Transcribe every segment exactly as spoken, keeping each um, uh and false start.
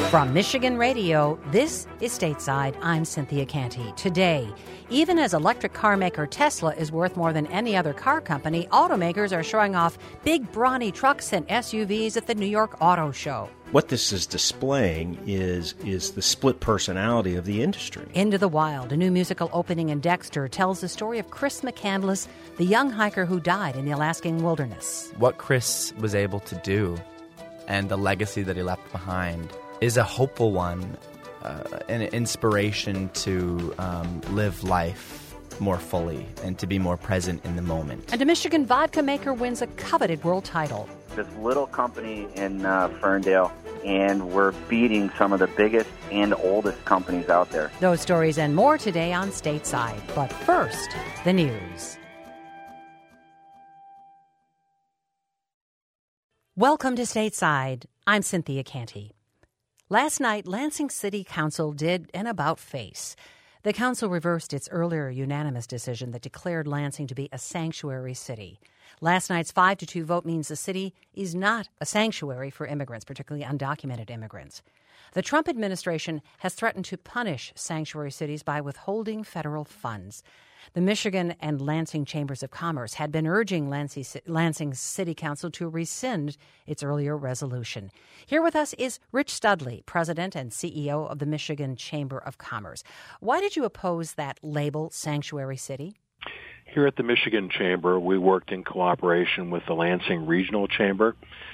From Michigan Radio, this is Stateside. I'm Cynthia Canty. Today, even as electric car maker Tesla is worth more than any other car company, automakers are showing off big, brawny trucks and S U Vs at the New York Auto Show. What this is displaying is is the split personality of the industry. Into the Wild, a new musical opening in Dexter, tells the story of Chris McCandless, the young hiker who died in the Alaskan wilderness. What Chris was able to do and the legacy that he left behind is a hopeful one, uh, an inspiration to um, live life more fully and to be more present in the moment. And a Michigan vodka maker wins a coveted world title. This little company in uh, Ferndale, and we're beating some of the biggest and oldest companies out there. Those stories and more today on Stateside. But first, the news. Welcome to Stateside. I'm Cynthia Canty. Last night, Lansing City Council did an about-face. The council reversed its earlier unanimous decision that declared Lansing to be a sanctuary city. Last night's five to two vote means the city is not a sanctuary for immigrants, particularly undocumented immigrants. The Trump administration has threatened to punish sanctuary cities by withholding federal funds. The Michigan and Lansing Chambers of Commerce had been urging Lansing, Lansing City Council to rescind its earlier resolution. Here with us is Rich Studley, President and C E O of the Michigan Chamber of Commerce. Why did you oppose that label, sanctuary city? Here at the Michigan Chamber, we worked in cooperation with the Lansing Regional Chamber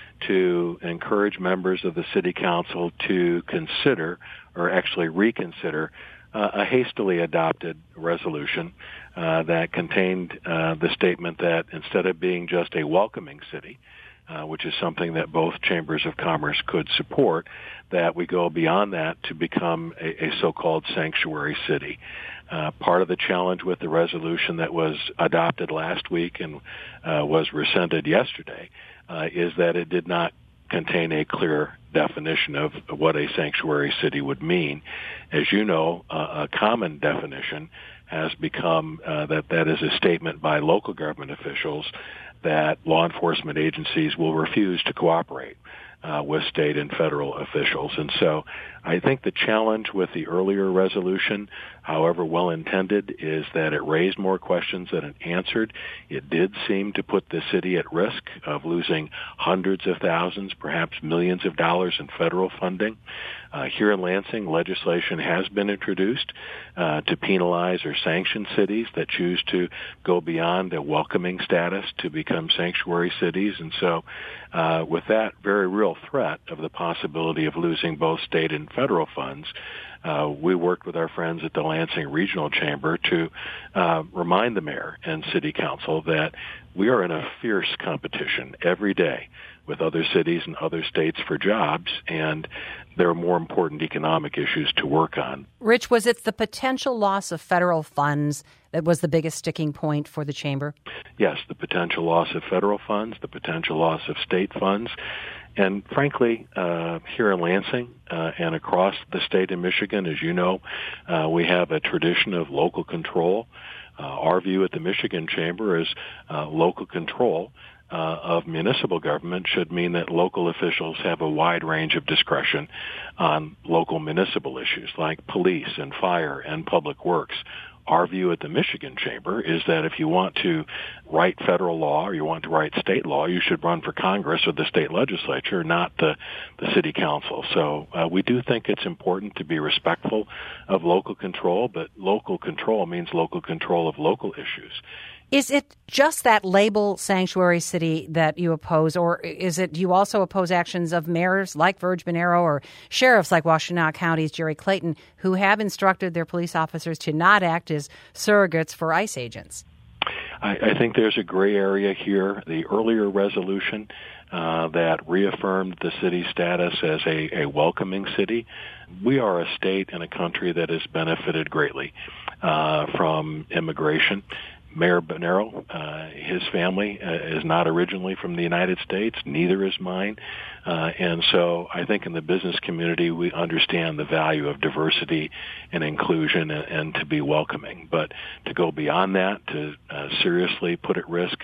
to encourage members of the City Council to consider, or actually reconsider, uh, a hastily adopted resolution uh, that contained uh, the statement that instead of being just a welcoming city, uh, which is something that both chambers of commerce could support, that we go beyond that to become a, a so-called sanctuary city. Uh, part of the challenge with the resolution that was adopted last week and uh, was rescinded yesterday uh, is that it did not contain a clear definition of what a sanctuary city would mean. As you know, uh, a common definition has become uh, that that is a statement by local government officials that law enforcement agencies will refuse to cooperate Uh, with state and federal officials. And so I think the challenge with the earlier resolution, however well-intended, is that it raised more questions than it answered. It did seem to put the city at risk of losing hundreds of thousands, perhaps millions of dollars in federal funding. Uh, here in Lansing, legislation has been introduced uh, to penalize or sanction cities that choose to go beyond a welcoming status to become sanctuary cities. And so uh, with that very real threat of the possibility of losing both state and federal funds, uh, we worked with our friends at the Lansing Regional Chamber to uh, remind the mayor and city council that we are in a fierce competition every day with other cities and other states for jobs, and there are more important economic issues to work on. Rich, was it the potential loss of federal funds that was the biggest sticking point for the chamber? Yes, the potential loss of federal funds, the potential loss of state funds. And frankly, uh, here in Lansing uh, and across the state of Michigan, as you know, uh, we have a tradition of local control. Uh, our view at the Michigan Chamber is uh, local control Uh, of municipal government should mean that local officials have a wide range of discretion on local municipal issues like police and fire and public works. Our view at the Michigan Chamber is that if you want to write federal law or you want to write state law, you should run for Congress or the state legislature, not the, the city council. So uh, we do think it's important to be respectful of local control, but local control means local control of local issues. Is it just that label sanctuary city that you oppose, or is it, do you also oppose actions of mayors like Verge Bonero or sheriffs like Washtenaw County's Jerry Clayton, who have instructed their police officers to not act as surrogates for ICE agents? I, I think there's a gray area here. The earlier resolution uh, that reaffirmed the city's status as a, a welcoming city, we are a state and a country that has benefited greatly uh, from immigration. Mayor Bonero, uh, his family uh, is not originally from the United States, neither is mine. Uh, and so I think in the business community we understand the value of diversity and inclusion and, and to be welcoming. But to go beyond that, to uh, seriously put at risk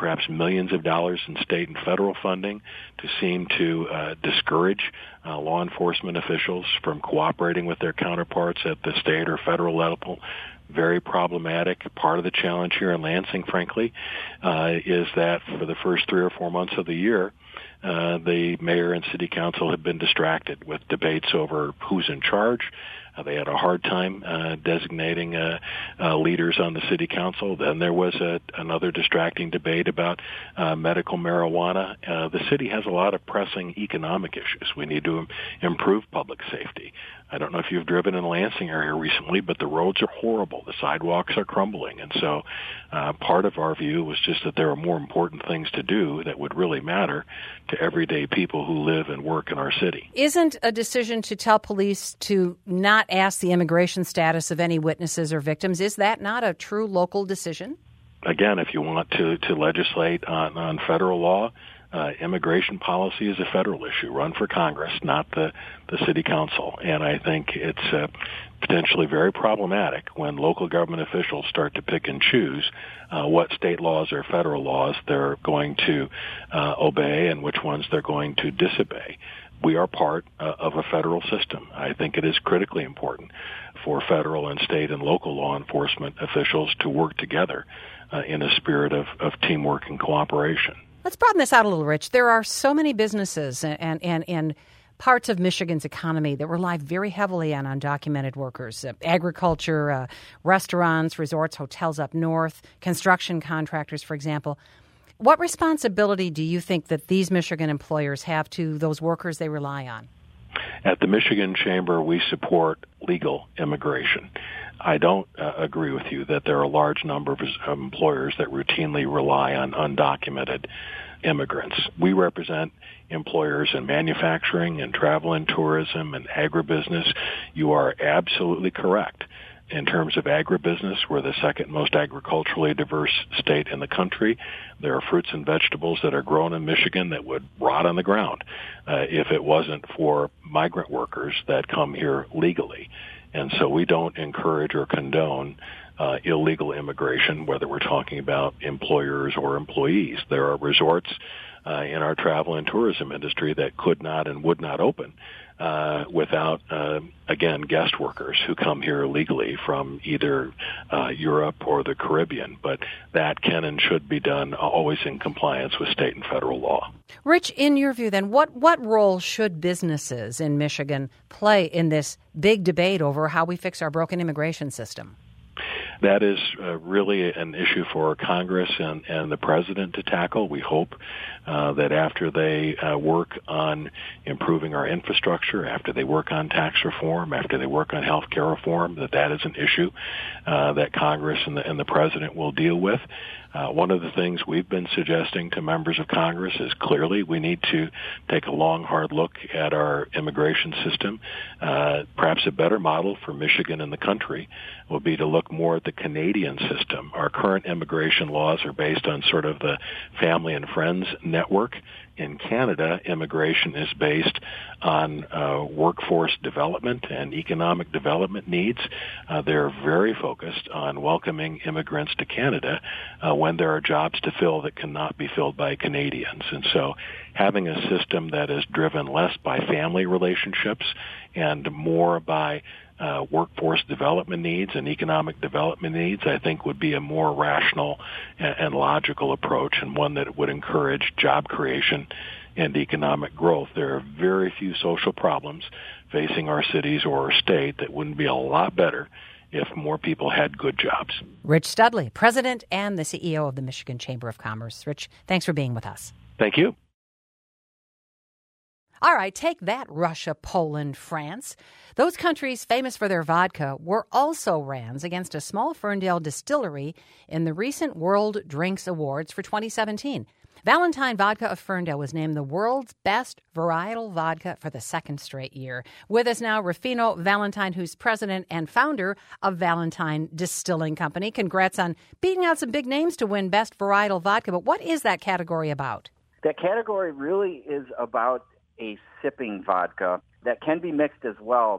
perhaps millions of dollars in state and federal funding to seem to uh, discourage uh, law enforcement officials from cooperating with their counterparts at the state or federal level. Very problematic. Part of the challenge here in Lansing, frankly, uh, is that for the first three or four months of the year, uh, the mayor and city council have been distracted with debates over who's in charge. Uh, they had a hard time uh, designating uh, uh, leaders on the city council. Then there was a, another distracting debate about uh, medical marijuana. Uh, the city has a lot of pressing economic issues. We need to im- improve public safety. I don't know if you've driven in the Lansing area recently, but the roads are horrible. The sidewalks are crumbling. And so uh, part of our view was just that there are more important things to do that would really matter to everyday people who live and work in our city. Isn't a decision to tell police to not ask the immigration status of any witnesses or victims, is that not a true local decision? Again, if you want to, to legislate on, on federal law, Uh, immigration policy is a federal issue, run for Congress, not the, the city council. And I think it's uh, potentially very problematic when local government officials start to pick and choose uh, what state laws or federal laws they're going to uh, obey and which ones they're going to disobey. We are part uh, of a federal system. I think it is critically important for federal and state and local law enforcement officials to work together uh, in a spirit of, of teamwork and cooperation. Let's broaden this out a little, Rich. There are so many businesses and, and, and parts of Michigan's economy that rely very heavily on undocumented workers. Uh, agriculture, uh, restaurants, resorts, hotels up north, construction contractors, for example. What responsibility do you think that these Michigan employers have to those workers they rely on? At the Michigan Chamber, we support legal immigration. I don't uh, agree with you that there are a large number of employers that routinely rely on undocumented immigrants. We represent employers in manufacturing and travel and tourism and agribusiness. You are absolutely correct. In terms of agribusiness, we're the second most agriculturally diverse state in the country. There are fruits and vegetables that are grown in Michigan that would rot on the ground uh, if it wasn't for migrant workers that come here legally. And so we don't encourage or condone uh, illegal immigration, whether we're talking about employers or employees. There are resorts uh, in our travel and tourism industry that could not and would not open uh, without, uh, again, guest workers who come here illegally from either uh, Europe or the Caribbean. But that can and should be done always in compliance with state and federal law. Rich, in your view, then, what, what role should businesses in Michigan play in this big debate over how we fix our broken immigration system? That is uh, really an issue for Congress and, and the president to tackle. We hope uh, that after they uh, work on improving our infrastructure, after they work on tax reform, after they work on health care reform, that that is an issue uh, that Congress and the, and the president will deal with. Uh, one of the things we've been suggesting to members of Congress is clearly we need to take a long, hard look at our immigration system. Uh, perhaps a better model for Michigan and the country would be to look more at the Canadian system. Our current immigration laws are based on sort of the family and friends network. In Canada, immigration is based on uh, workforce development and economic development needs. Uh, they're very focused on welcoming immigrants to Canada uh, when there are jobs to fill that cannot be filled by Canadians. And so having a system that is driven less by family relationships and more by Uh, workforce development needs and economic development needs, I think would be a more rational and, and logical approach, and one that would encourage job creation and economic growth. There are very few social problems facing our cities or our state that wouldn't be a lot better if more people had good jobs. Rich Studley, President and the C E O of the Michigan Chamber of Commerce. Rich, thanks for being with us. Thank you. All right, take that, Russia, Poland, France. Those countries famous for their vodka were also rans against a small Ferndale distillery in the recent World Drinks Awards for twenty seventeen. Valentine Vodka of Ferndale was named the world's best varietal vodka for the second straight year. With us now, Rufino Valentine, who's president and founder of Valentine Distilling Company. Congrats on beating out some big names to win best varietal vodka. But what is that category about? That category really is about a sipping vodka that can be mixed as well, but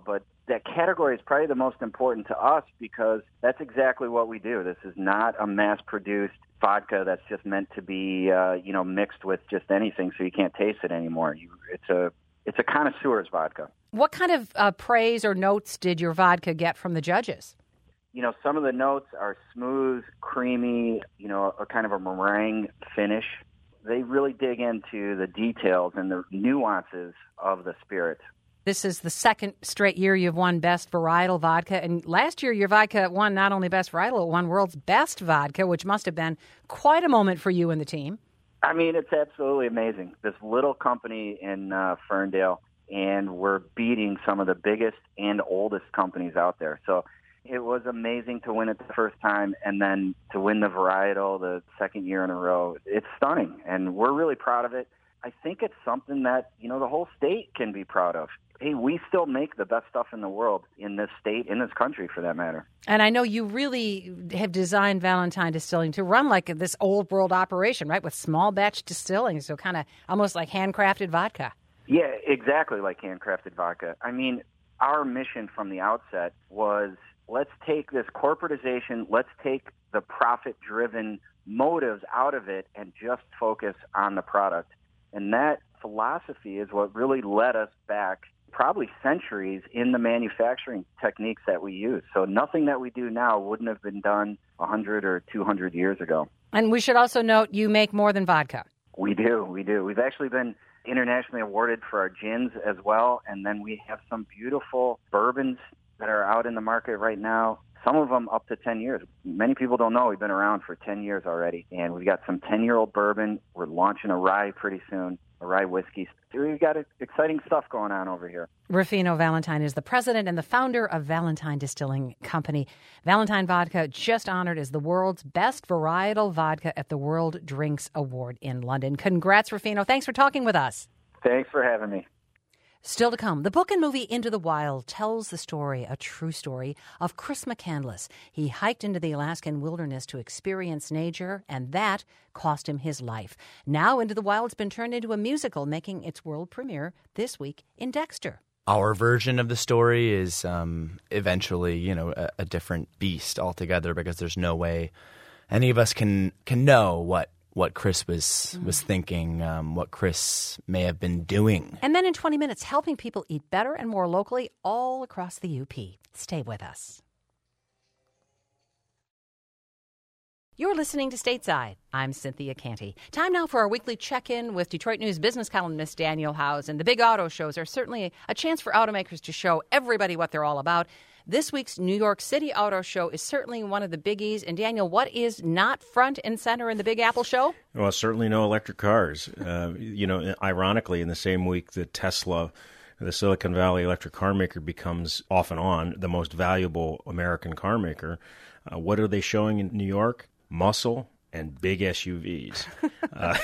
that category is probably the most important to us because that's exactly what we do. This is not a mass-produced vodka that's just meant to be, uh, you know, mixed with just anything so you can't taste it anymore. You, it's a it's a connoisseur's vodka. What kind of uh, praise or notes did your vodka get from the judges? You know, some of the notes are smooth, creamy, you know, a kind of a meringue finish. They really dig into the details and the nuances of the spirit. This is the second straight year you've won Best Varietal Vodka. And last year, your vodka won not only Best Varietal, it won World's Best Vodka, which must have been quite a moment for you and the team. I mean, it's absolutely amazing. This little company in uh, Ferndale, and we're beating some of the biggest and oldest companies out there. So it was amazing to win it the first time, and then to win the varietal the second year in a row. It's stunning, and we're really proud of it. I think it's something that, you know, the whole state can be proud of. Hey, we still make the best stuff in the world, in this state, in this country, for that matter. And I know you really have designed Valentine Distilling to run like this old world operation, right, with small batch distilling, so kind of almost like handcrafted vodka. Yeah, exactly like handcrafted vodka. I mean, our mission from the outset was, let's take this corporatization, let's take the profit-driven motives out of it and just focus on the product. And that philosophy is what really led us back probably centuries in the manufacturing techniques that we use. So nothing that we do now wouldn't have been done one hundred or two hundred years ago. And we should also note you make more than vodka. We do, we do. We've actually been internationally awarded for our gins as well, and then we have some beautiful bourbons that are out in the market right now. Some of them up to ten years. Many people don't know we've been around for ten years already, and we've got some ten-year-old bourbon. We're launching a rye pretty soon, a rye whiskey. We've got exciting stuff going on over here. Rufino Valentine is the president and the founder of Valentine Distilling Company. Valentine Vodka just honored as the world's best varietal vodka at the World Drinks Award in London. Congrats, Rufino. Thanks for talking with us. Thanks for having me. Still to come, the book and movie Into the Wild tells the story, a true story, of Chris McCandless. He hiked into the Alaskan wilderness to experience nature, and that cost him his life. Now Into the Wild's been turned into a musical, making its world premiere this week in Dexter. Our version of the story is um, eventually, you know, a, a different beast altogether, because there's no way any of us can can know what what Chris was was thinking, um, what Chris may have been doing. And then in twenty minutes, helping people eat better and more locally all across the U P. Stay with us. You're listening to Stateside. I'm Cynthia Canty. Time now for our weekly check-in with Detroit News business columnist Daniel Howes. And the big auto shows are certainly a chance for automakers to show everybody what they're all about. This week's New York City Auto Show is certainly one of the biggies. And Daniel, what is not front and center in the Big Apple show? Well, certainly no electric cars. Uh, you know, ironically, in the same week that Tesla, the Silicon Valley electric car maker, becomes off and on the most valuable American car maker, uh, what are they showing in New York? Muscle and big S U Vs. uh,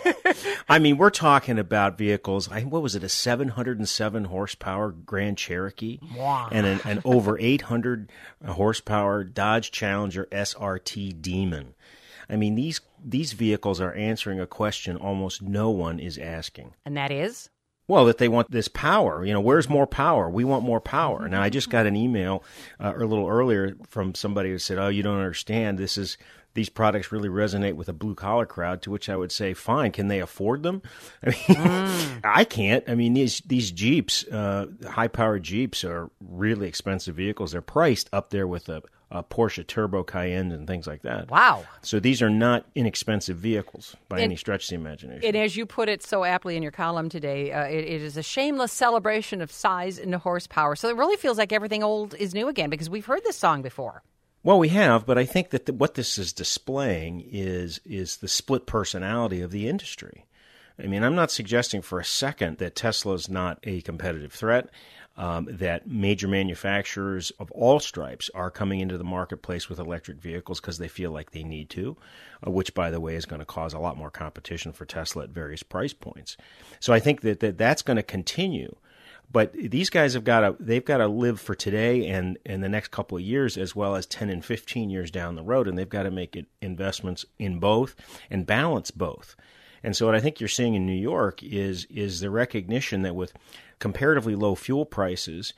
I mean, we're talking about vehicles. I, what was it? A seven hundred seven horsepower Grand Cherokee, wow. and an, an over eight hundred horsepower Dodge Challenger S R T Demon. I mean, these these vehicles are answering a question almost no one is asking, and that is. Well, that they want this power. You know, where's more power? We want more power. Now, I just got an email uh, a little earlier from somebody who said, "Oh, you don't understand. This is." These products really resonate with a blue-collar crowd," to which I would say, fine, can they afford them? I mean, mm. I can't. I mean, these these Jeeps, uh, high-powered Jeeps, are really expensive vehicles. They're priced up there with a, a Porsche Turbo Cayenne and things like that. Wow. So these are not inexpensive vehicles by and, any stretch of the imagination. And as you put it so aptly in your column today, uh, it, it is a shameless celebration of size and horsepower. So it really feels like everything old is new again, because we've heard this song before. Well, we have, but I think that the, what this is displaying is is the split personality of the industry. I mean, I'm not suggesting for a second that Tesla's not a competitive threat, um, that major manufacturers of all stripes are coming into the marketplace with electric vehicles because they feel like they need to, uh, which, by the way, is going to cause a lot more competition for Tesla at various price points. So I think that, that that's going to continue. But these guys have got to, they've got to live for today and, and the next couple of years, as well as ten and fifteen years down the road. And they've got to make it investments in both and balance both. And so what I think you're seeing in New York is, is the recognition that with comparatively low fuel prices,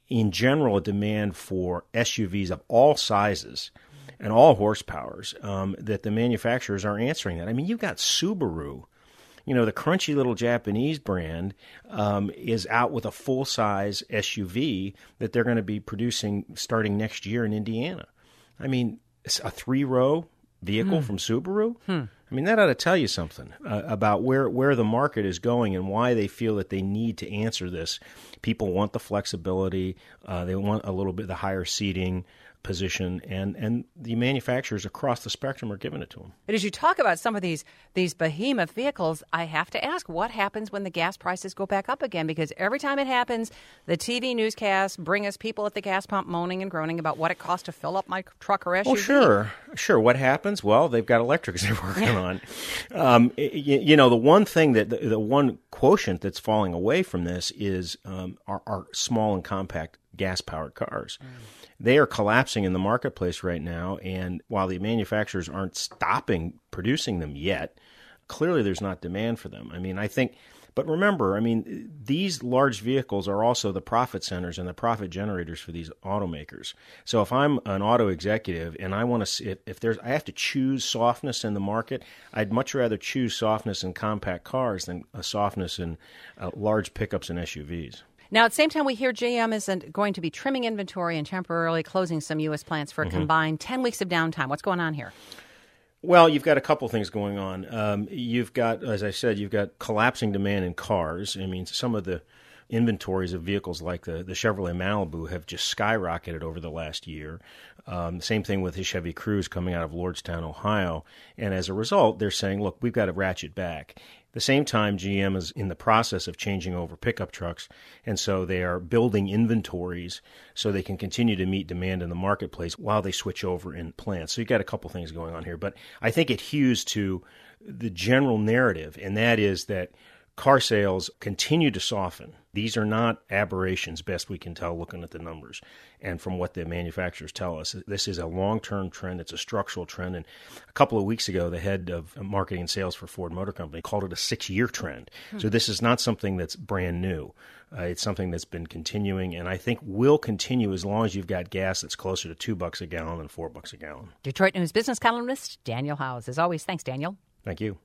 in general, a demand for S U Vs of all sizes and all horsepowers, um, that the manufacturers are answering that. I mean, you've got Subaru, you know, the crunchy little Japanese brand, um, is out with a full-size S U V that they're going to be producing starting next year in Indiana. I mean, a three-row vehicle hmm. from Subaru? Hmm. I mean, that ought to tell you something uh, about where, where the market is going and why they feel that they need to answer this. People want the flexibility. Uh, they want a little bit the higher seating position, and, and the manufacturers across the spectrum are giving it to them. But as you talk about some of these these behemoth vehicles, I have to ask, what happens when the gas prices go back up again? Because every time it happens, the T V newscasts bring us people at the gas pump moaning and groaning about what it costs to fill up my truck or S U V. Well, sure. Sure. What happens? Well, they've got electrics they're working on. Um, you, you know, the one thing that, the, the one quotient that's falling away from this is um, our, our small and compact gas-powered cars. Mm. They are collapsing in the marketplace right now, and while the manufacturers aren't stopping producing them yet, clearly there's not demand for them. I mean, I think, but remember, I mean, these large vehicles are also the profit centers and the profit generators for these automakers. So if I'm an auto executive and I want to see if, if there's, I have to choose softness in the market, I'd much rather choose softness in compact cars than a softness in uh, large pickups and S U Vs. Now, at the same time, we hear G M is going to be trimming inventory and temporarily closing some U S plants for a mm-hmm. combined ten weeks of downtime. What's going on here? Well, you've got a couple things going on. Um, you've got, as I said, you've got collapsing demand in cars. I mean, some of the inventories of vehicles like the, the Chevrolet Malibu have just skyrocketed over the last year. Um, same thing with the Chevy Cruze coming out of Lordstown, Ohio. And as a result, they're saying, look, we've got to ratchet back. At the same time, G M is in the process of changing over pickup trucks, and so they are building inventories so they can continue to meet demand in the marketplace while they switch over in plants. So you've got a couple things going on here. But I think it hews to the general narrative, and that is that car sales continue to soften. These are not aberrations, best we can tell looking at the numbers. And from what the manufacturers tell us, this is a long-term trend. It's a structural trend. And a couple of weeks ago, the head of marketing and sales for Ford Motor Company called it a six-year trend. Hmm. So this is not something that's brand new. Uh, it's something that's been continuing, and I think will continue as long as you've got gas that's closer to two bucks a gallon than four bucks a gallon. Detroit News business columnist Daniel Howes. As always, thanks, Daniel. Thank you.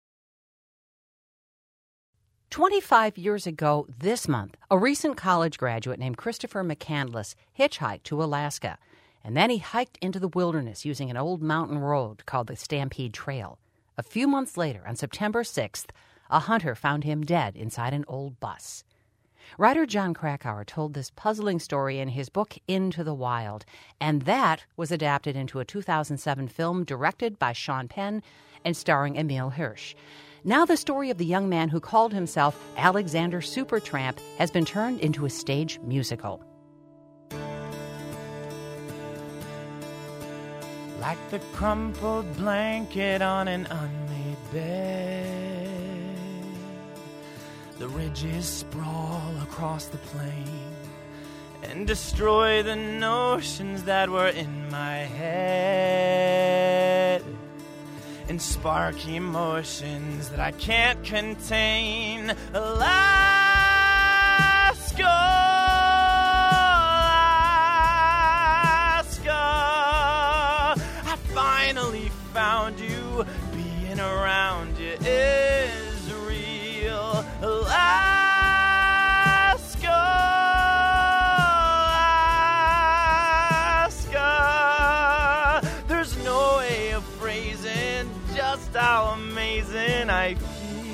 twenty-five years ago this month, a recent college graduate named Christopher McCandless hitchhiked to Alaska, and then he hiked into the wilderness using an old mountain road called the Stampede Trail. A few months later, on September sixth, a hunter found him dead inside an old bus. Writer John Krakauer told this puzzling story in his book Into the Wild, and that was adapted into a two thousand seven film directed by Sean Penn and starring Emile Hirsch. Now the story of the young man who called himself Alexander Supertramp has been turned into a stage musical. Like the crumpled blanket on an unmade bed, the ridges sprawl across the plain and destroy the notions that were in my head, and spark emotions that I can't contain. Alaska, Alaska, I finally found you. Being around you is real. Alaska, Alaska, there's no way of phrasing just how amazing I feel.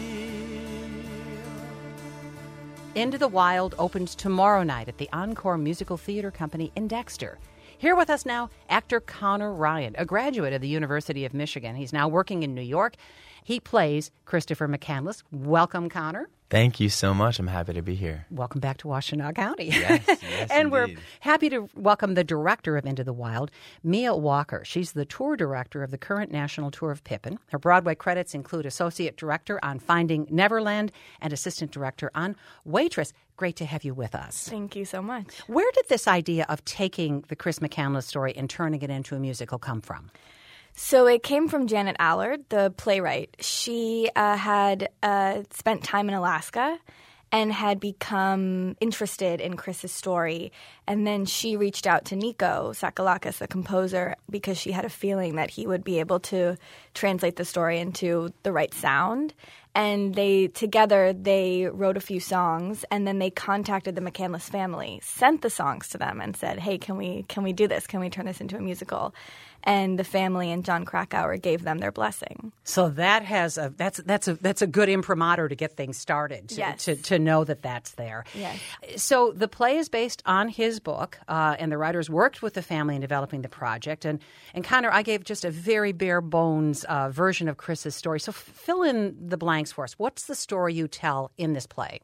Into the Wild opens tomorrow night at the Encore Musical Theater Company in Dexter. Here with us now, actor Connor Ryan, a graduate of the University of Michigan. He's now working in New York. He plays Christopher McCandless. Welcome, Connor. Thank you so much. I'm happy to be here. Welcome back to Washtenaw County. Yes, yes, And indeed. We're happy to welcome the director of Into the Wild, Mia Walker. She's the tour director of the current national tour of Pippin. Her Broadway credits include associate director on Finding Neverland and assistant director on Waitress. Great to have you with us. Thank you so much. Where did this idea of taking the Chris McCandless story and turning it into a musical come from? So it came from Janet Allard, the playwright. She uh, had uh, spent time in Alaska, and had become interested in Chris's story. And then she reached out to Nico Sakalakis, the composer, because she had a feeling that he would be able to translate the story into the right sound. And they together they wrote a few songs, and then they contacted the McCandless family, sent the songs to them, and said, "Hey, can we can we do this? Can we turn this into a musical?" And the family and John Krakauer gave them their blessing. So that has a that's that's a that's a good imprimatur to get things started. To, yes. to to know that that's there. Yes. So the play is based on his book, uh, and the writers worked with the family in developing the project. And and Connor, I gave just a very bare bones uh, version of Chris's story. So f- fill in the blanks for us. What's the story you tell in this play?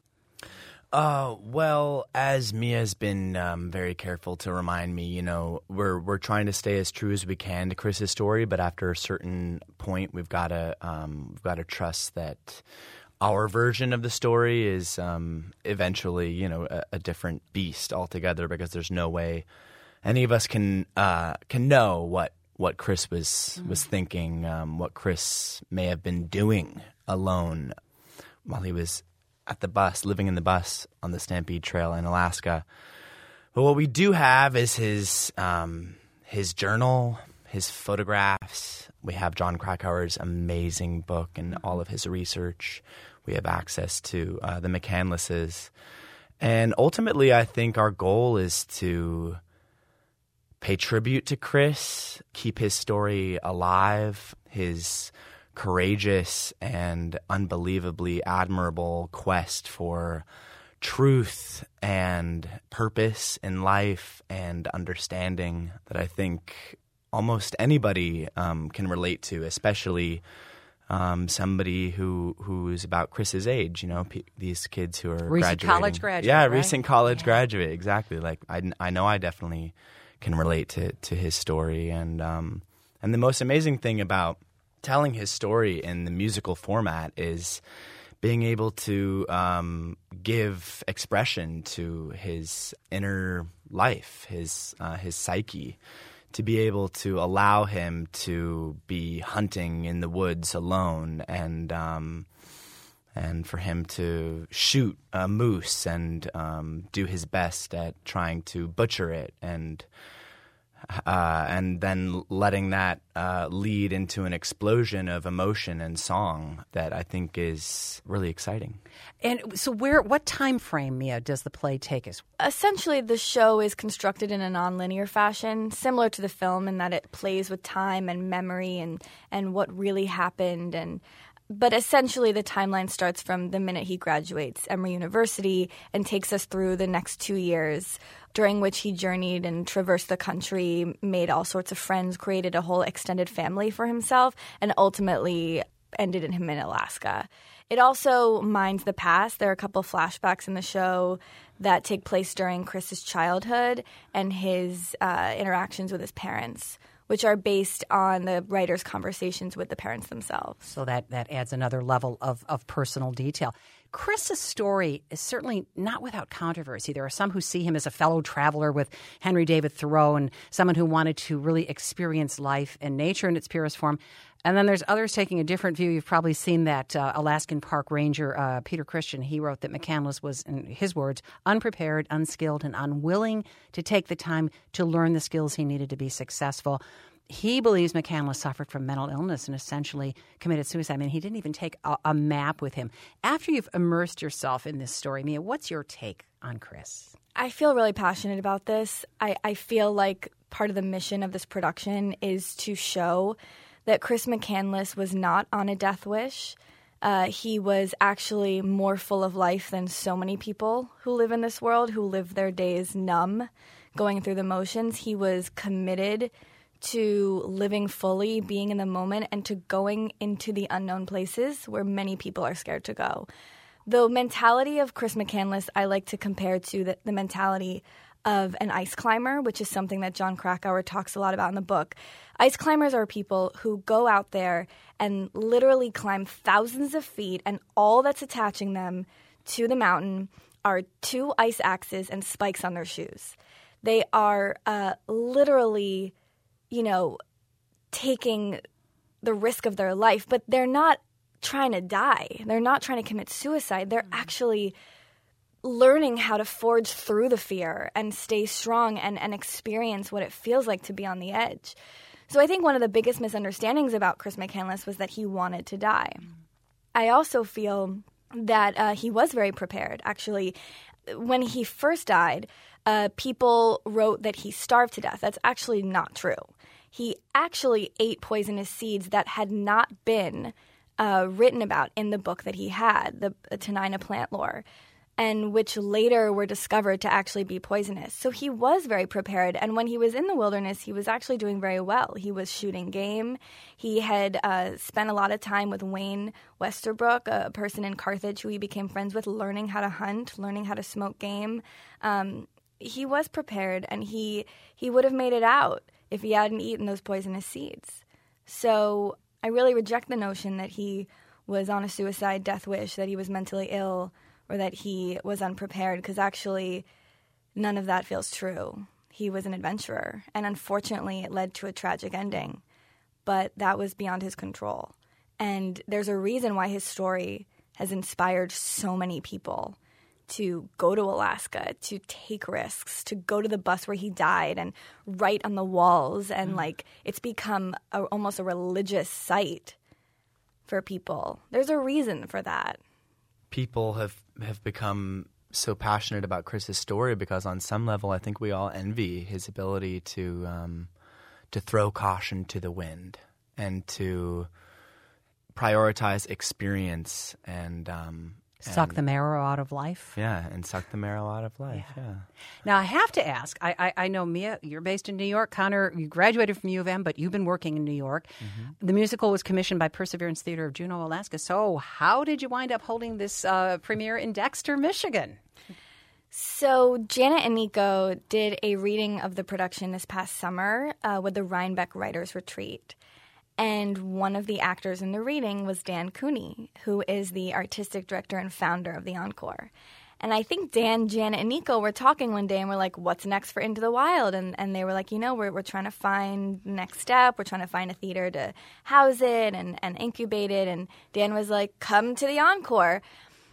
Uh, well, as Mia's been um, very careful to remind me, you know, we're we're trying to stay as true as we can to Chris's story, but after a certain point, we've got to um, we've got to trust that our version of the story is um, eventually, you know, a, a different beast altogether, because there's no way any of us can uh, can know what what Chris was mm-hmm. was thinking, um, what Chris may have been doing alone while he was at the bus, living in the bus on the Stampede Trail in Alaska. But what we do have is his um, his journal, his photographs. We have John Krakauer's amazing book and all of his research. We have access to uh, the McCandlesses. And ultimately, I think our goal is to pay tribute to Chris, keep his story alive, his courageous and unbelievably admirable quest for truth and purpose in life and understanding that I think almost anybody um, can relate to, especially um, somebody who who's about Chris's age. You know, p- these kids who are recent graduating. college graduate. Yeah, right? recent college yeah. graduate. Exactly. Like I, I know I definitely can relate to to his story, and um, and the most amazing thing about telling his story in the musical format is being able to um, give expression to his inner life, his uh, his psyche, to be able to allow him to be hunting in the woods alone, and um, and for him to shoot a moose and um, do his best at trying to butcher it, and Uh, and then letting that uh, lead into an explosion of emotion and song that I think is really exciting. And so where, what time frame, Mia, does the play take us? Essentially, the show is constructed in a nonlinear fashion, similar to the film in that it plays with time and memory and, and what really happened. And But essentially, the timeline starts from the minute he graduates Emory University and takes us through the next two years, during which he journeyed and traversed the country, made all sorts of friends, created a whole extended family for himself, and ultimately ended in him in Alaska. It also mines the past. There are a couple of flashbacks in the show that take place during Chris's childhood and his uh, interactions with his parents, which are based on the writer's conversations with the parents themselves. So that, that adds another level of, of personal detail. Chris's story is certainly not without controversy. There are some who see him as a fellow traveler with Henry David Thoreau and someone who wanted to really experience life and nature in its purest form. And then there's others taking a different view. You've probably seen that uh, Alaskan Park Ranger, uh, Peter Christian. He wrote that McCandless was, in his words, unprepared, unskilled, and unwilling to take the time to learn the skills he needed to be successful. He believes McCandless suffered from mental illness and essentially committed suicide. I mean, he didn't even take a, a map with him. After you've immersed yourself in this story, Mia, what's your take on Chris? I feel really passionate about this. I, I feel like part of the mission of this production is to show that Chris McCandless was not on a death wish. Uh, he was actually more full of life than so many people who live in this world, who live their days numb, going through the motions. He was committed to living fully, being in the moment, and to going into the unknown places where many people are scared to go. The mentality of Chris McCandless I like to compare to the, the mentality of an ice climber, which is something that John Krakauer talks a lot about in the book. Ice climbers are people who go out there and literally climb thousands of feet, and all that's attaching them to the mountain are two ice axes and spikes on their shoes. They are uh, literally, you know, taking the risk of their life, but they're not trying to die. They're not trying to commit suicide. They're actually learning how to forge through the fear and stay strong and, and experience what it feels like to be on the edge. So I think one of the biggest misunderstandings about Chris McCandless was that he wanted to die. I also feel that uh, he was very prepared. Actually, when he first died, uh, people wrote that he starved to death. That's actually not true. He actually ate poisonous seeds that had not been uh, written about in the book that he had, the uh, Tenina plant lore, and which later were discovered to actually be poisonous. So he was very prepared, and when he was in the wilderness, he was actually doing very well. He was shooting game. He had uh, spent a lot of time with Wayne Westerbrook, a person in Carthage who he became friends with, learning how to hunt, learning how to smoke game. Um, he was prepared, and he he would have made it out if he hadn't eaten those poisonous seeds. So I really reject the notion that he was on a suicide death wish, that he was mentally ill, or that he was unprepared, because actually none of that feels true. He was an adventurer, and unfortunately it led to a tragic ending, but that was beyond his control. And there's a reason why his story has inspired so many people to go to Alaska, to take risks, to go to the bus where he died and write on the walls, and mm. like it's become a, almost a religious site for people. There's a reason for that. People have, have become so passionate about Chris's story because on some level I think we all envy his ability to um, to throw caution to the wind and to prioritize experience and um, suck and, the marrow out of life. Yeah, and suck the marrow out of life, yeah. yeah. Now, I have to ask, I, I, I know, Mia, you're based in New York. Connor, you graduated from U of M, but you've been working in New York. Mm-hmm. The musical was commissioned by Perseverance Theater of Juneau, Alaska. So how did you wind up holding this uh, premiere in Dexter, Michigan? So Janet and Nico did a reading of the production this past summer uh, with the Rhinebeck Writers Retreat. And one of the actors in the reading was Dan Cooney, who is the artistic director and founder of the Encore. And I think Dan, Janet, and Nico were talking one day and we're like, what's next for Into the Wild? And and they were like, you know, we're we're trying to find the next step. We're trying to find a theater to house it and, and incubate it. And Dan was like, come to the Encore.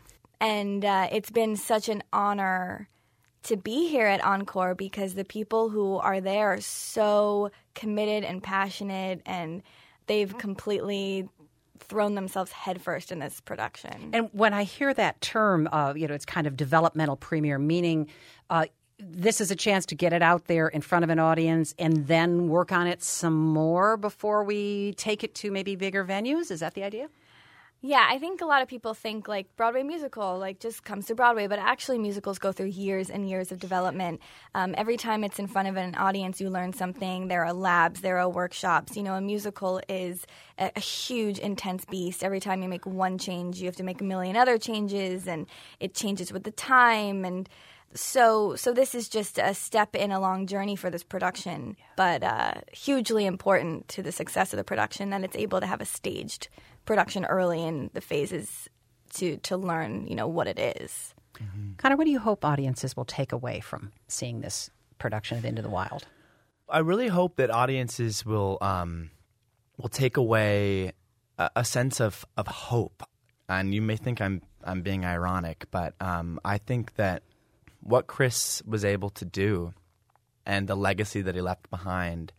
And uh, it's been such an honor to be here at Encore because the people who are there are so committed and passionate, and they've completely thrown themselves headfirst in this production. And when I hear that term, uh, you know, it's kind of developmental premiere, meaning uh, this is a chance to get it out there in front of an audience and then work on it some more before we take it to maybe bigger venues. Is that the idea? Yeah, I think a lot of people think like Broadway musical, like just comes to Broadway, but actually musicals go through years and years of development. Um, every time it's in front of an audience, you learn something. There are labs, there are workshops. You know, a musical is a, a huge, intense beast. Every time you make one change, you have to make a million other changes, and it changes with the time. And so, so this is just a step in a long journey for this production, but uh, hugely important to the success of the production that it's able to have a staged production early in the phases to to learn, you know, what it is. Mm-hmm. Connor, what do you hope audiences will take away from seeing this production of Into the Wild? I really hope that audiences will um, will take away a, a sense of, of hope. And you may think I'm I'm being ironic, but um, I think that what Chris was able to do and the legacy that he left behind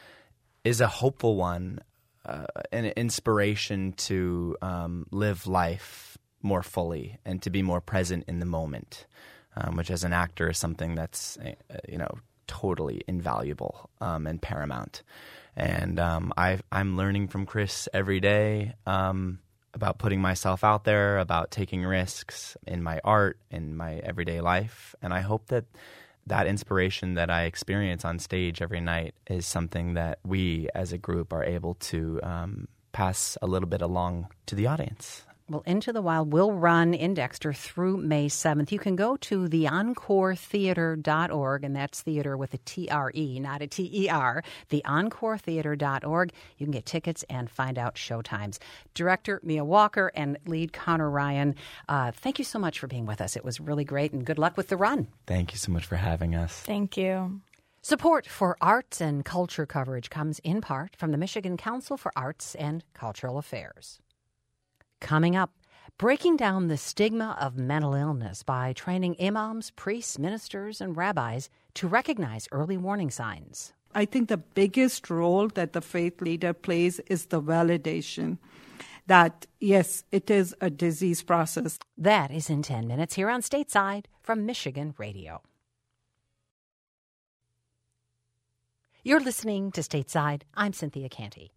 is a hopeful one. Uh, an inspiration to um, live life more fully and to be more present in the moment, um, which as an actor is something that's, uh, you know, totally invaluable um, and paramount. And um, I, I'm learning from Chris every day um, about putting myself out there, about taking risks in my art, in my everyday life. And I hope that that inspiration that I experience on stage every night is something that we as a group are able to um, pass a little bit along to the audience. Well, Into the Wild will run in Dexter through May seventh. You can go to the encore theater dot org, and that's theater with a T R E, not a T E R, the encore theater dot org. You can get tickets and find out showtimes. Director Mia Walker and lead Connor Ryan, uh, thank you so much for being with us. It was really great, and good luck with the run. Thank you so much for having us. Thank you. Support for arts and culture coverage comes in part from the Michigan Council for Arts and Cultural Affairs. Coming up, breaking down the stigma of mental illness by training imams, priests, ministers, and rabbis to recognize early warning signs. I think the biggest role that the faith leader plays is the validation that, yes, it is a disease process. That is in ten minutes here on Stateside from Michigan Radio. You're listening to Stateside. I'm Cynthia Canty.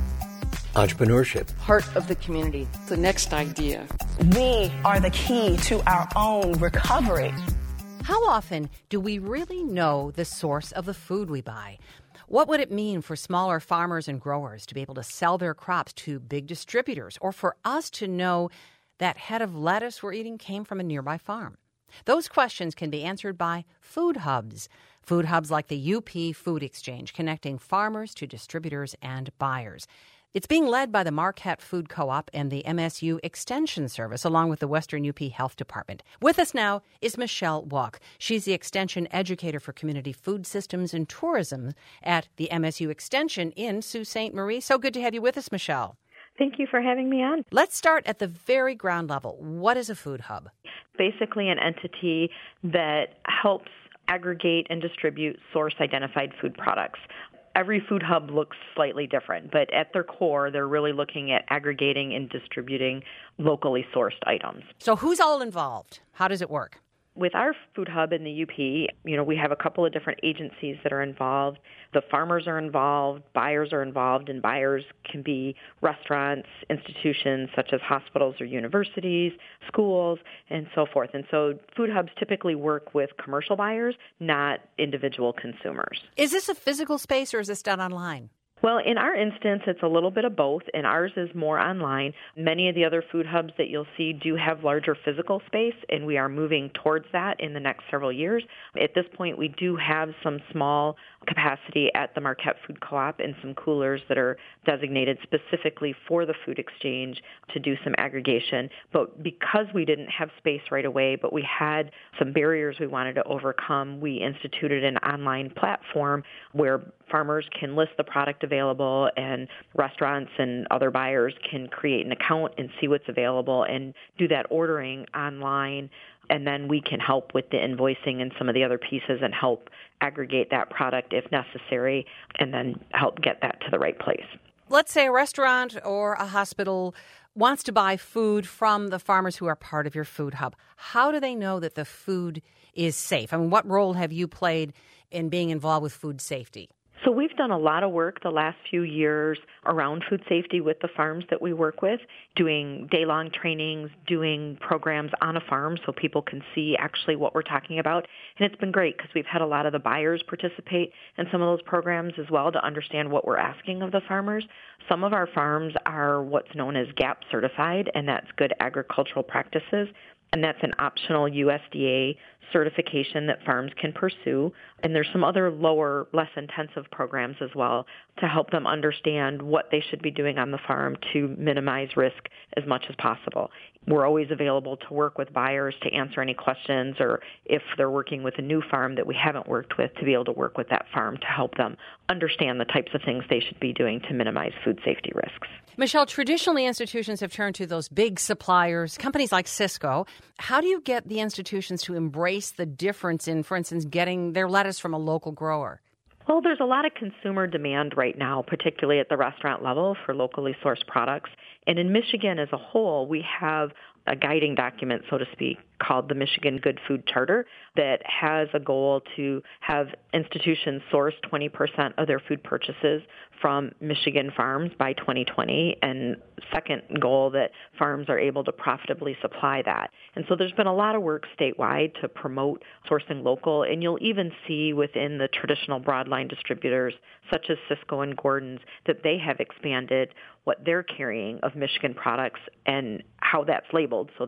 Entrepreneurship. Heart of the community. The next idea. We are the key to our own recovery. How often do we really know the source of the food we buy? What would it mean for smaller farmers and growers to be able to sell their crops to big distributors, or for us to know that head of lettuce we're eating came from a nearby farm? Those questions can be answered by food hubs. Food hubs like the U P Food Exchange, connecting farmers to distributors and buyers. It's being led by the Marquette Food Co-op and the M S U Extension Service, along with the Western U P Health Department. With us now is Michelle Walk. She's the Extension Educator for Community Food Systems and Tourism at the M S U Extension in Sault Ste. Marie. So good to have you with us, Michelle. Thank you for having me on. Let's start at the very ground level. What is a food hub? Basically an entity that helps aggregate and distribute source-identified food products. Every food hub looks slightly different, but at their core, they're really looking at aggregating and distributing locally sourced items. So who's all involved? How does it work? With our food hub in the U P, you know, we have a couple of different agencies that are involved. The farmers are involved, buyers are involved, and buyers can be restaurants, institutions such as hospitals or universities, schools, and so forth. And so food hubs typically work with commercial buyers, not individual consumers. Is this a physical space or is this done online? Well, in our instance, it's a little bit of both, and ours is more online. Many of the other food hubs that you'll see do have larger physical space, and we are moving towards that in the next several years. At this point, we do have some small capacity at the Marquette Food Co-op and some coolers that are designated specifically for the food exchange to do some aggregation. But because we didn't have space right away, but we had some barriers we wanted to overcome, we instituted an online platform where farmers can list the product available and restaurants and other buyers can create an account and see what's available and do that ordering online. And then we can help with the invoicing and some of the other pieces and help aggregate that product if necessary and then help get that to the right place. Let's say a restaurant or a hospital wants to buy food from the farmers who are part of your food hub. How do they know that the food is safe? I mean, what role have you played in being involved with food safety? So we've done a lot of work the last few years around food safety with the farms that we work with, doing day-long trainings, doing programs on a farm so people can see actually what we're talking about. And it's been great because we've had a lot of the buyers participate in some of those programs as well to understand what we're asking of the farmers. Some of our farms are what's known as GAP certified, and that's Good Agricultural Practices. And that's an optional U S D A certification that farms can pursue. And there's some other lower, less intensive programs as well to help them understand what they should be doing on the farm to minimize risk as much as possible. We're always available to work with buyers to answer any questions, or if they're working with a new farm that we haven't worked with, to be able to work with that farm to help them understand the types of things they should be doing to minimize food safety risks. Michelle, traditionally institutions have turned to those big suppliers, companies like Sysco. How do you get the institutions to embrace the difference in, for instance, getting their lettuce from a local grower? Well, there's a lot of consumer demand right now, particularly at the restaurant level for locally sourced products. And in Michigan as a whole, we have a guiding document, so to speak, called the Michigan Good Food Charter that has a goal to have institutions source twenty percent of their food purchases from Michigan farms by twenty twenty, and second goal that farms are able to profitably supply that. And so there's been a lot of work statewide to promote sourcing local, and you'll even see within the traditional broadline distributors such as Sysco and Gordon's that they have expanded what they're carrying of Michigan products and how that's labeled so that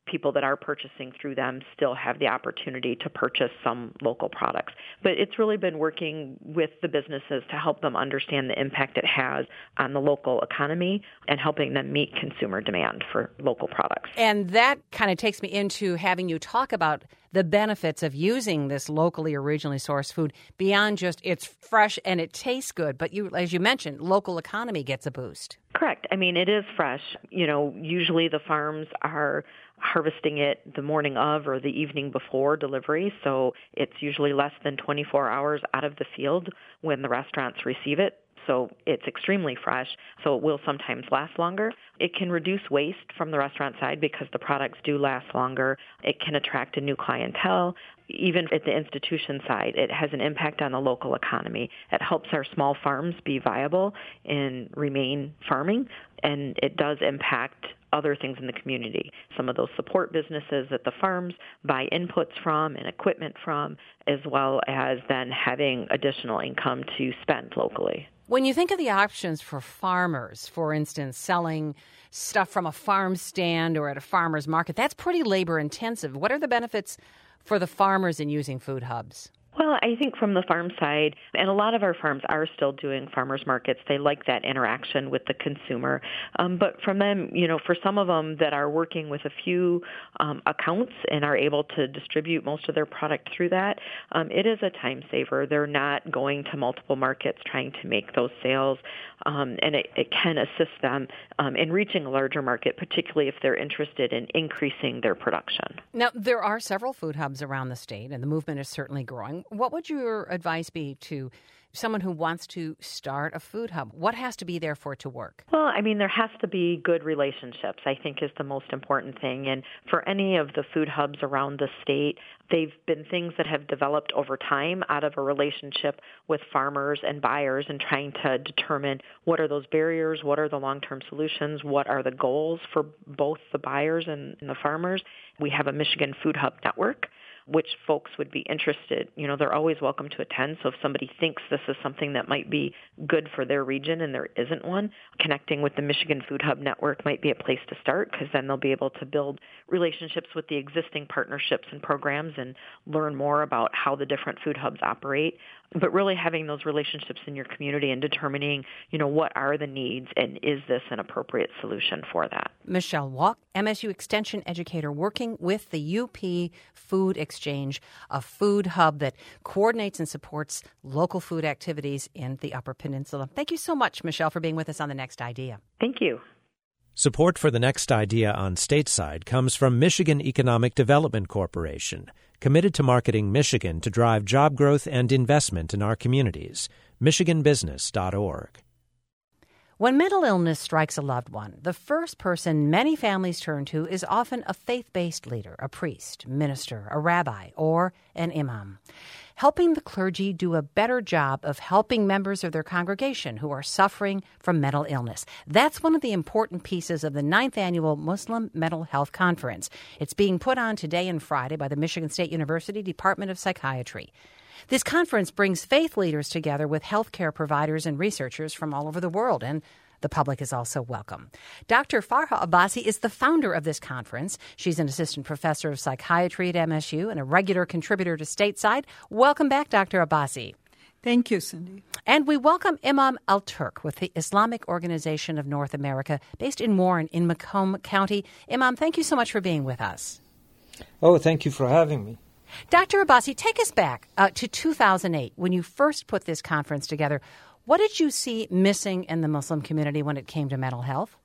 people that are purchasing through them still have the opportunity to purchase some local products. But it's really been working with the businesses to help them understand the impact it has on the local economy and helping them meet consumer demand for local products. And that kind of takes me into having you talk about the benefits of using this locally or regionally sourced food beyond just it's fresh and it tastes good. But you, as you mentioned, local economy gets a boost. Correct. I mean, it is fresh. You know, usually the farms are harvesting it the morning of or the evening before delivery, so it's usually less than twenty-four hours out of the field when the restaurants receive it. So it's extremely fresh, so it will sometimes last longer. It can reduce waste from the restaurant side because the products do last longer. It can attract a new clientele. Even at the institution side, it has an impact on the local economy. It helps our small farms be viable and remain farming, and it does impact other things in the community. Some of those support businesses that the farms buy inputs from and equipment from, as well as then having additional income to spend locally. When you think of the options for farmers, for instance, selling stuff from a farm stand or at a farmer's market, that's pretty labor intensive. What are the benefits for the farmers in using food hubs? Well, I think from the farm side, and a lot of our farms are still doing farmers markets. They like that interaction with the consumer. Um, but from them, you know, for some of them that are working with a few um, accounts and are able to distribute most of their product through that, um, it is a time saver. They're not going to multiple markets trying to make those sales, um, and it, it can assist them um, in reaching a larger market, particularly if they're interested in increasing their production. Now, there are several food hubs around the state, and the movement is certainly growing. What would your advice be to someone who wants to start a food hub? What has to be there for it to work? Well, I mean, there has to be good relationships, I think, is the most important thing. And for any of the food hubs around the state, they've been things that have developed over time out of a relationship with farmers and buyers and trying to determine what are those barriers, what are the long-term solutions, what are the goals for both the buyers and, and the farmers. We have a Michigan Food Hub Network, which folks would be interested. You know, they're always welcome to attend. So if somebody thinks this is something that might be good for their region and there isn't one, connecting with the Michigan Food Hub Network might be a place to start, because then they'll be able to build relationships with the existing partnerships and programs and learn more about how the different food hubs operate. But really having those relationships in your community and determining, you know, what are the needs and is this an appropriate solution for that? Michelle Walk, M S U Extension educator working with the U P Food Exchange, a food hub that coordinates and supports local food activities in the Upper Peninsula. Thank you so much, Michelle, for being with us on The Next Idea. Thank you. Support for The Next Idea on Stateside comes from Michigan Economic Development Corporation, committed to marketing Michigan to drive job growth and investment in our communities. michigan business dot org. When mental illness strikes a loved one, the first person many families turn to is often a faith-based leader, a priest, minister, a rabbi, or an imam, helping the clergy do a better job of helping members of their congregation who are suffering from mental illness. That's one of the important pieces of the ninth Annual Muslim Mental Health Conference. It's being put on today and Friday by the Michigan State University Department of Psychiatry. This conference brings faith leaders together with healthcare providers and researchers from all over the world, and the public is also welcome. Doctor Farha Abbasi is the founder of this conference. She's an assistant professor of psychiatry at M S U and a regular contributor to Stateside. Welcome back, Doctor Abbasi. Thank you, Cindy. And we welcome Imam Al-Turk with the Islamic Organization of North America, based in Warren in Macomb County. Imam, thank you so much for being with us. Oh, thank you for having me. Doctor Abbasi, take us back uh, to two thousand eight, when you first put this conference together. What did you see missing in the Muslim community when it came to mental health?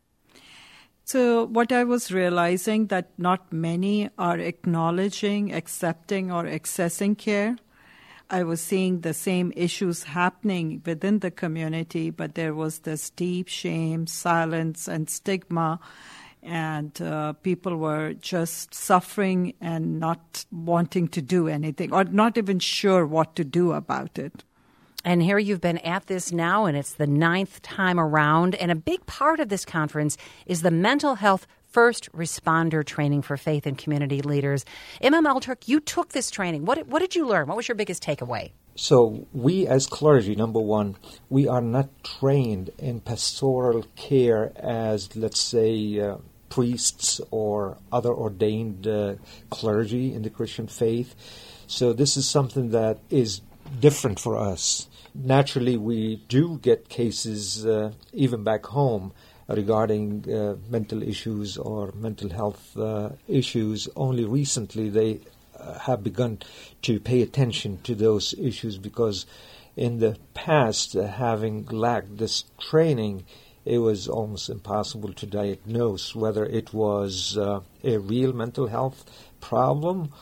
So what I was realizing that not many are acknowledging, accepting, or accessing care. I was seeing the same issues happening within the community, but there was this deep shame, silence, and stigma. And uh, people were just suffering and not wanting to do anything, or not even sure what to do about it. And here you've been at this now, and it's the ninth time around. And a big part of this conference is the mental health first responder training for faith and community leaders. Imam Al-Turk, you took this training. What, what did you learn? What was your biggest takeaway? So we as clergy, number one, we are not trained in pastoral care as, let's say, uh, priests or other ordained uh, clergy in the Christian faith. So this is something that is different for us. Naturally, we do get cases, uh, even back home, regarding uh, mental issues or mental health uh, issues. Only recently they uh, have begun to pay attention to those issues, because in the past, uh, having lacked this training, it was almost impossible to diagnose whether it was uh, a real mental health problem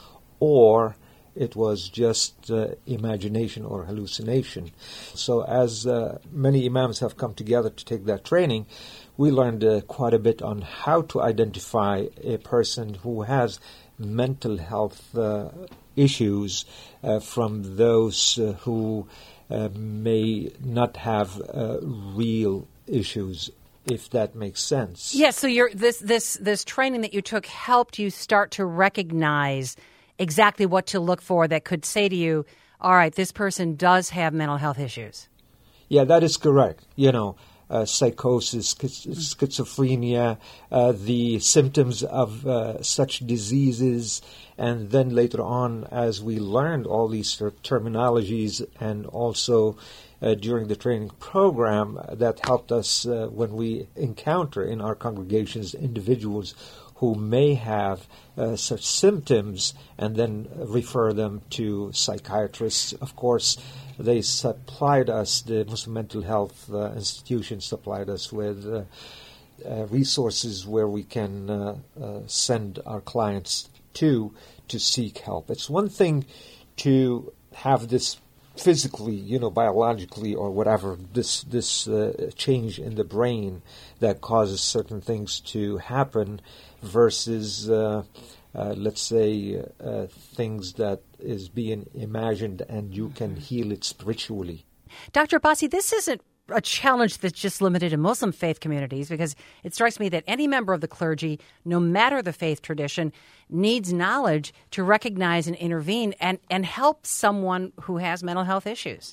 or it was just uh, imagination or hallucination. So as uh, many imams have come together to take that training, we learned uh, quite a bit on how to identify a person who has mental health uh, issues uh, from those uh, who uh, may not have uh, real issues, if that makes sense. Yes, yeah, so you're, this, this, this training that you took helped you start to recognize exactly what to look for that could say to you, all right, this person does have mental health issues. Yeah, that is correct. You know, uh, psychosis, schizophrenia, uh, the symptoms of uh, such diseases, and then later on, as we learned all these ter- terminologies, and also uh, during the training program, uh, that helped us uh, when we encounter in our congregations individuals who may have uh, such symptoms, and then refer them to psychiatrists. Of course, they supplied us, the Muslim Mental Health uh, Institution supplied us with uh, uh, resources where we can uh, uh, send our clients to to seek help. It's one thing to have this physically, you know, biologically or whatever, this this uh, change in the brain that causes certain things to happen, versus, uh, uh, let's say, uh, things that is being imagined and you can heal it spiritually. Doctor Abbasi, this isn't a challenge that's just limited to Muslim faith communities, because it strikes me that any member of the clergy, no matter the faith tradition, needs knowledge to recognize and intervene and, and help someone who has mental health issues.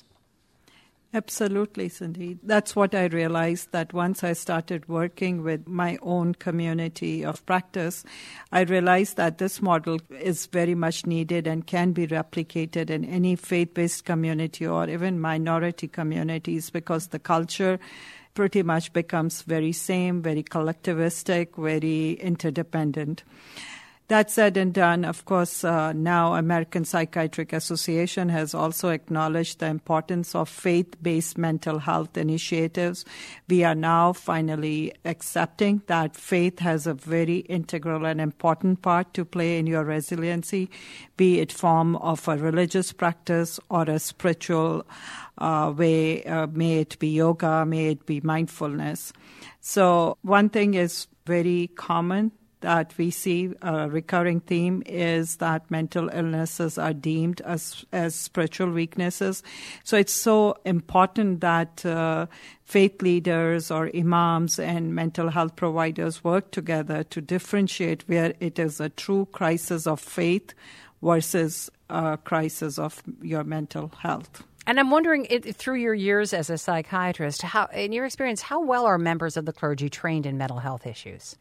Absolutely, Cindy. That's what I realized, that once I started working with my own community of practice, I realized that this model is very much needed and can be replicated in any faith-based community or even minority communities, because the culture pretty much becomes very same, very collectivistic, very interdependent. That said and done, of course, uh, now American Psychiatric Association has also acknowledged the importance of faith-based mental health initiatives. We are now finally accepting that faith has a very integral and important part to play in your resiliency, be it form of a religious practice or a spiritual uh, way, uh, may it be yoga, may it be mindfulness. So one thing is very common that we see, a recurring theme, is that mental illnesses are deemed as as spiritual weaknesses. So it's so important that uh, faith leaders or imams and mental health providers work together to differentiate where it is a true crisis of faith versus a crisis of your mental health. And I'm wondering, it, through your years as a psychiatrist, how, in your experience, how well are members of the clergy trained in mental health issues?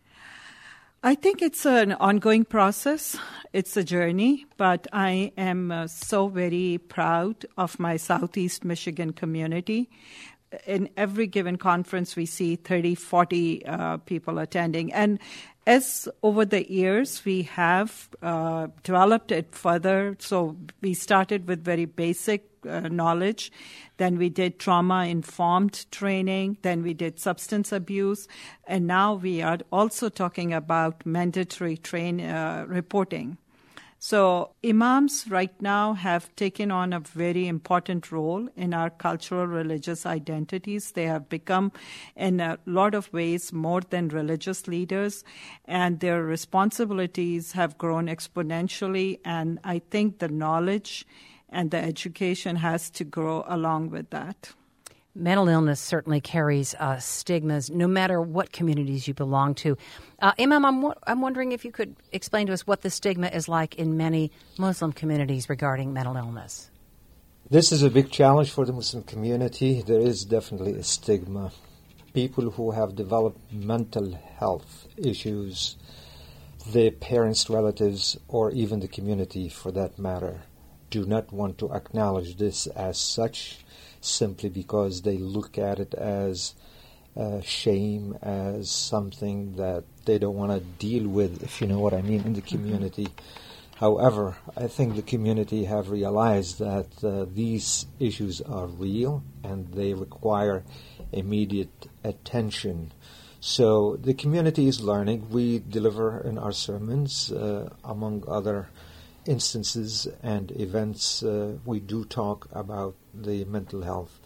I think it's an ongoing process. It's a journey, but I am uh, so very proud of my Southeast Michigan community. In every given conference, we see thirty, forty uh, people attending. And as over the years, we have uh, developed it further. So we started with very basic uh, knowledge. Then we did trauma-informed training. Then we did substance abuse. And now we are also talking about mandatory train uh, reporting. So imams right now have taken on a very important role in our cultural religious identities. They have become, in a lot of ways, more than religious leaders, and their responsibilities have grown exponentially. And I think the knowledge and the education has to grow along with that. Mental illness certainly carries uh, stigmas, no matter what communities you belong to. Uh, Imam, I'm, w- I'm wondering if you could explain to us what the stigma is like in many Muslim communities regarding mental illness. This is a big challenge for the Muslim community. There is definitely a stigma. people who have developed mental health issues, their parents, relatives, or even the community for that matter, do not want to acknowledge this as such simply because they look at it as uh, shame, as something that they don't want to deal with, if you know what I mean, in the community. Mm-hmm. However, I think the community have realized that uh, these issues are real and they require immediate attention. So the community is learning. We deliver in our sermons, uh, among other instances and events, uh, we do talk about the mental health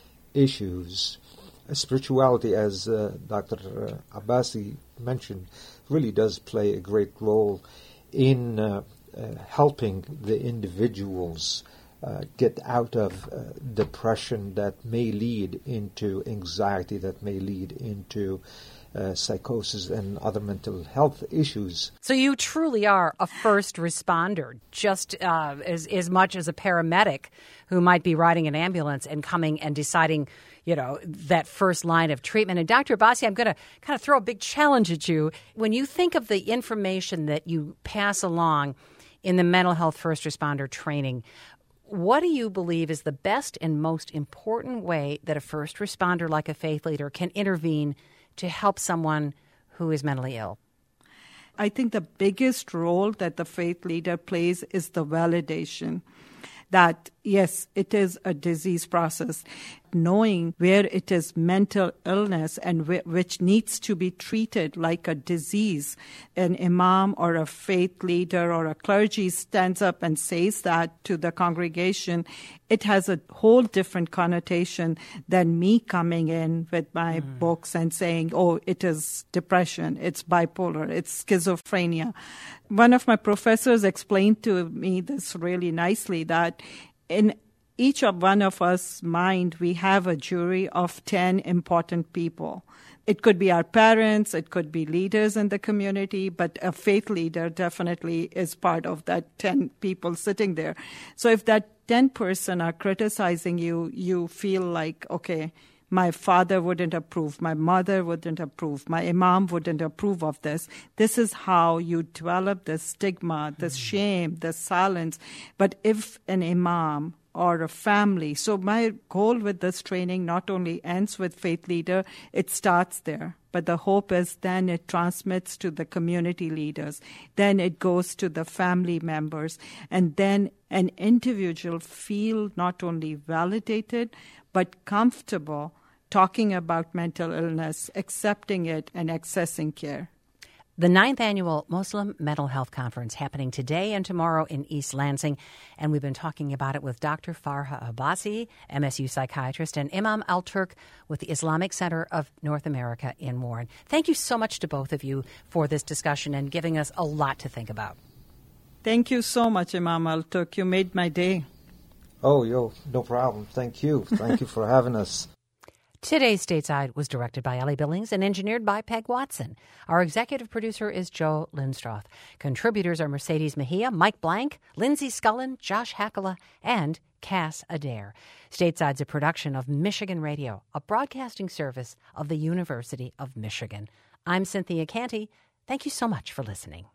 issues. Uh, spirituality, as uh, Doctor Abbasi mentioned, really does play a great role in uh, uh, helping the individuals uh, get out of uh, depression that may lead into anxiety, that may lead into Uh, psychosis and other mental health issues. So you truly are a first responder, just uh, as, as much as a paramedic who might be riding an ambulance and coming and deciding, you know, that first line of treatment. And Doctor Abbasi, I'm going to kind of throw a big challenge at you. When you think of the information that you pass along in the mental health first responder training, what do you believe is the best and most important way that a first responder like a faith leader can intervene to help someone who is mentally ill? I think the biggest role that the faith leader plays is the validation that, yes, it is a disease process. Knowing where it is mental illness and wh- which needs to be treated like a disease. An imam or a faith leader or a clergy stands up and says that to the congregation. It has a whole different connotation than me coming in with my mm. books and saying, oh, it is depression, it's bipolar, it's schizophrenia. One of my professors explained to me this really nicely, that in each of one of us mind, we have a jury of ten important people. It could be our parents, it could be leaders in the community, but a faith leader definitely is part of that ten people sitting there. So if that ten person are criticizing you, you feel like, okay, my father wouldn't approve, my mother wouldn't approve, my imam wouldn't approve of this. This is how you develop the stigma, the mm-hmm. shame, the silence. But if an imam or a family. So my goal with this training not only ends with faith leader, it starts there. But the hope is then it transmits to the community leaders. Then it goes to the family members. And then an individual feel not only validated, but comfortable talking about mental illness, accepting it, and accessing care. The ninth Annual Muslim Mental Health Conference happening today and tomorrow in East Lansing. And we've been talking about it with Doctor Farha Abbasi, M S U psychiatrist, and Imam Al-Turk with the Islamic Center of North America in Warren. Thank you so much to both of you for this discussion and giving us a lot to think about. Thank you so much, Imam Al-Turk. You made my day. Oh, yo, no problem. Thank you. Thank you for having us. Today's Stateside was directed by Ellie Billings and engineered by Peg Watson. Our executive producer is Joe Lindstroth. Contributors are Mercedes Mejia, Mike Blank, Lindsay Scullen, Josh Hakala, and Cass Adair. Stateside's a production of Michigan Radio, a broadcasting service of the University of Michigan. I'm Cynthia Canty. Thank you so much for listening.